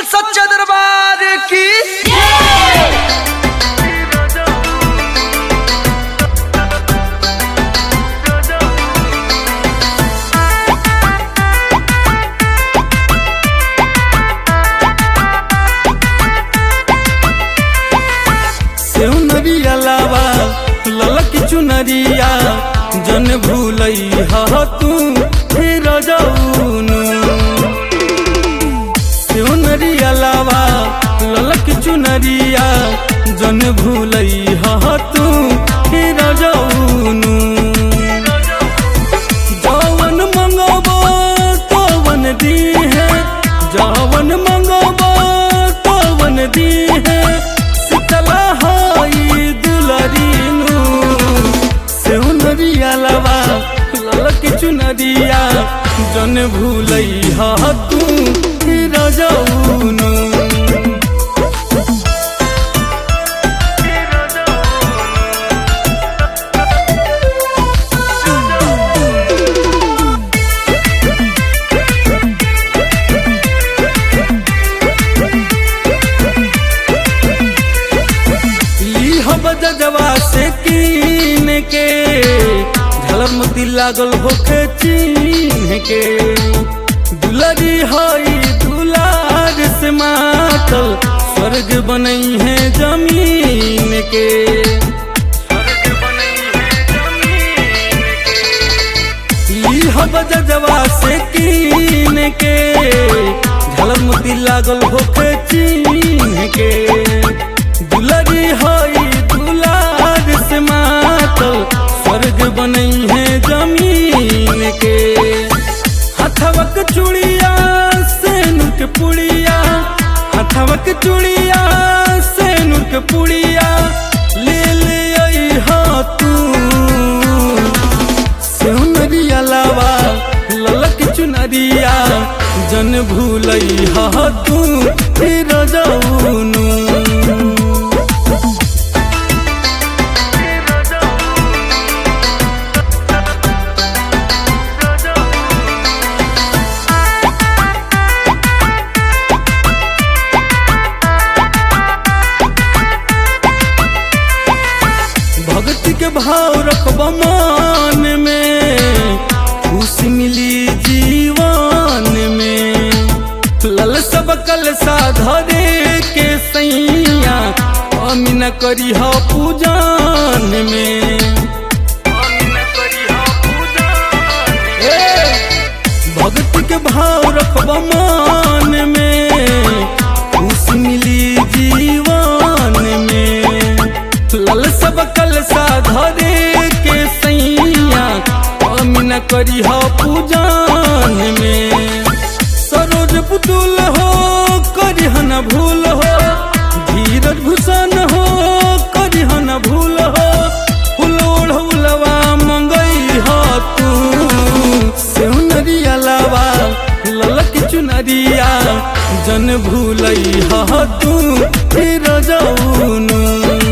सच्चा दरबार की सेउनरिया लावा ललक चुनरिया जन भूलई हा तू फिर जाऊनु। सेउनरिया लावा ललक चुनरिया जन भूलई हा तू फिर जाऊनु। जावन मंगबो तोवन दी है, जावन मंगबो तोवन दी है। शीतला हाई दुलरीनु सेउनरिया लावा ललक चुनरिया जन भूलई हा तू फिर जाऊनु। जवा से कीन के झलक मोती लागल होखे चीन के। दुलारी हई दुलार से मातल स्वर्ग बनई है जमीन के। जवा से कीन के झलक मोती लागल होखे चीन के। दुलारी हई दुलार से मातल स्वर्ग बनई है जमीन के। हथवक चूड़िया से नुक पुड़िया, हथवक चूड़िया से नुक पुड़िया ले ले आई हा तू। सेउनरिया लावा ललक चुनरिया जन भूलई हा तू फिर जाऊनु। भक्ति के भाव रखब मान में, खुशी मिली जीवन में। लल सब कल साधरे के सैया अमीन करी हा पूजन में। भक्ति के भाव रखब मान में, खुशी मिली जीवन में। लल सब कल साधरे के सैया अमीन करी हा पूजन में। सरोज पुतुल हो करी न भूल हो, धीरज भूषण हो करी न भूल हो। फुलोढ़ उलवा मंगई हा तू सेउनरिया लावा ललक चुनरिया जन भूलई हा तू फिर जाऊनु।